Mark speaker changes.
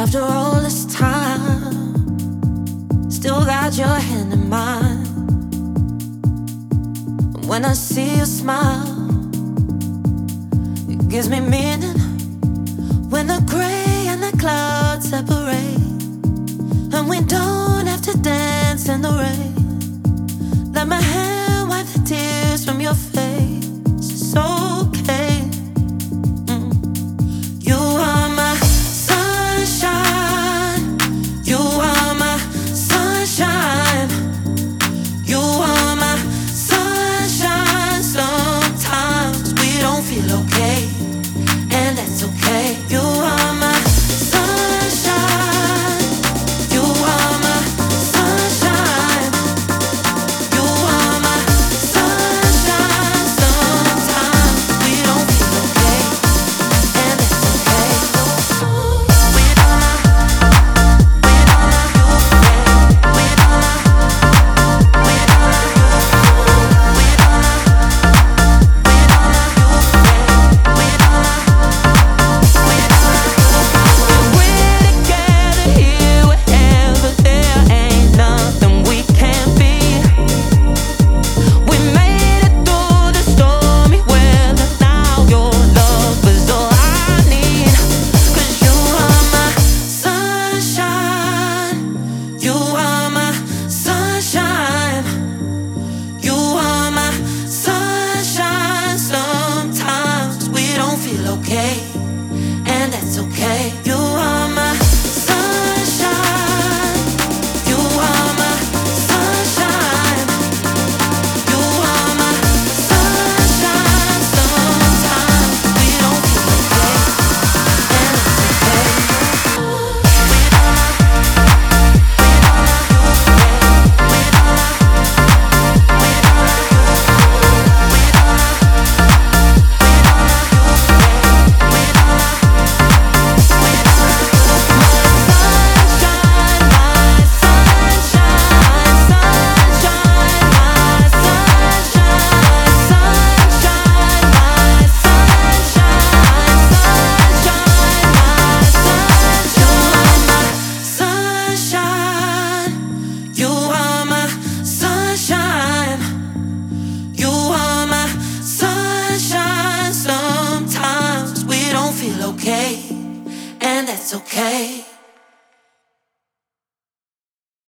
Speaker 1: After all this time, still got your hand in mine. When I see you smile, it gives me meaning. When the gray and the clouds separate, and we don't have to dance in the rain. Let my hand wipe the tears from your face. It's okay. You are my sunshine. You are my sunshine. You are my sunshine. Sometimes we don't feel okay, and that's okay. You are my sunshine. You are my sunshine. You are my sunshine. Sometimes we don't feel okay, and that's okay. We don't know, we don't know you, we don't know, we don't know you, we don't know, we don't know you, we don't know, we don't know. We're together here wherever there ain't nothing we can't be. We made it through the stormy weather. Now your love is all I need. 'Cause you are my sunshine. You are my sunshine. You are my sunshine. Sometimes we don't feel okay, and that's okay. You are my sunshine. You are my sunshine. You are my sunshine. Sometimes we don't feel okay, and it's okay. We don't know, we don't know you, we don't know, we don't know you, we don't know, we don't know you, we don't know, we don't know you. My sunshine, my sunshine, sunshine, my sunshine, sunshine, my sunshine, sunshine, my sunshine. You are my sunshine. You are my sunshine. Sometimes we don't feel okay, and that's okay.